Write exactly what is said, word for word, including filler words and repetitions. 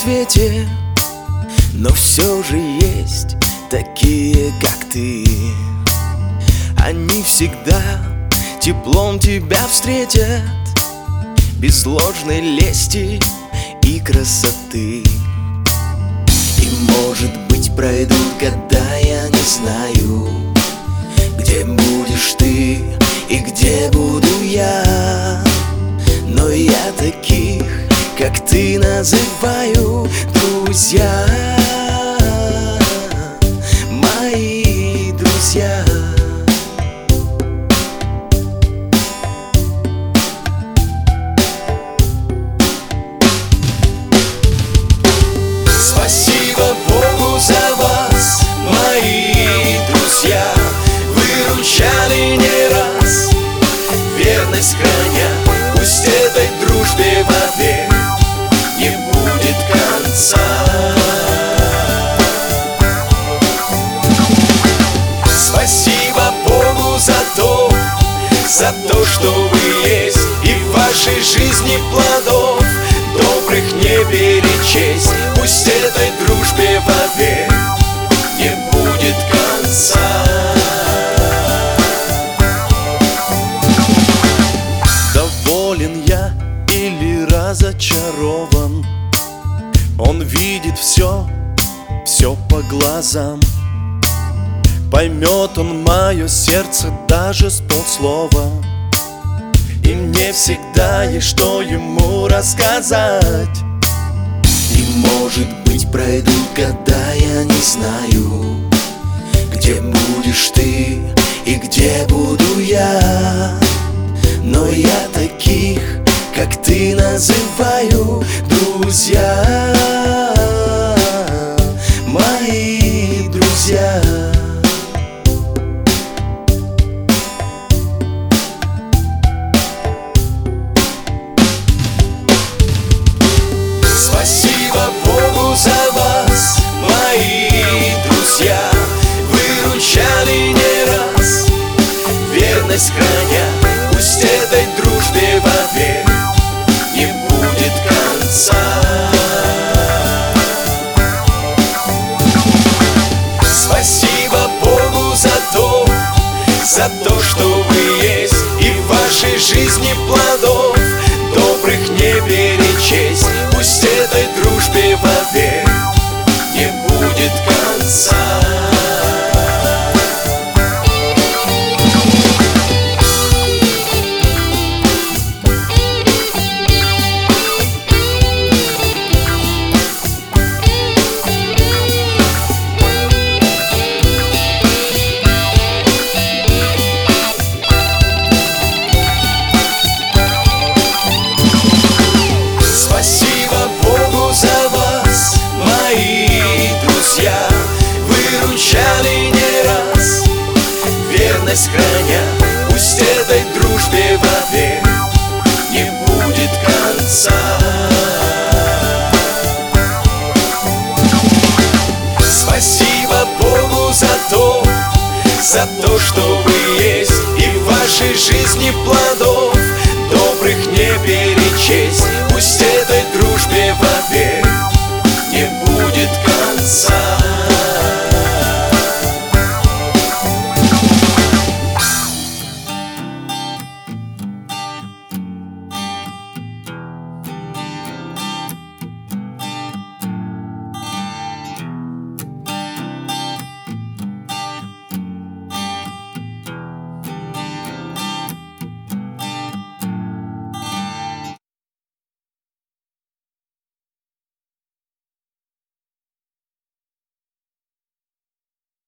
свете, но все же есть такие, как ты. Они всегда теплом тебя встретят, без ложной лести и красоты. И, может быть, пройдут года, я не знаю, где будешь ты и где буду я. Но я таких, как ты, называю друзья, мои друзья. Спасибо Богу за вас, мои друзья. Выручали не раз, верность храня. Пусть этой дружбе вовек не будет конца. Спасибо Богу за то, за то, что вы есть, и в вашей жизни плодов добрых не перечесть. Пусть этой дружбе вовек не будет конца. Доволен я или разочарован, он видит все, все по глазам. Поймет он мое сердце даже с полслова, и мне всегда есть что ему рассказать. И, может быть, пройдут года, я не знаю, где будешь ты и где буду я. Но я таких, как ты, называю друзья, мои друзья. Спасибо Богу за вас, мои друзья. Выручали не раз, верность храня. Пусть этой дружбе вовек не будет конца. Спасибо Богу за то, за то, что вы есть, и в вашей жизни плодов добрых не перечесть. Пусть этой дружбе вовек не будет конца. Спасибо Богу за вас, мои друзья. Выручали не раз, верность храня. Пусть этой дружбе вовек не будет конца. Спасибо Богу за то, за то, что вы есть, и в вашей жизни плодов добрых не перечесть. Пусть этой дружбе вовек не будет конца.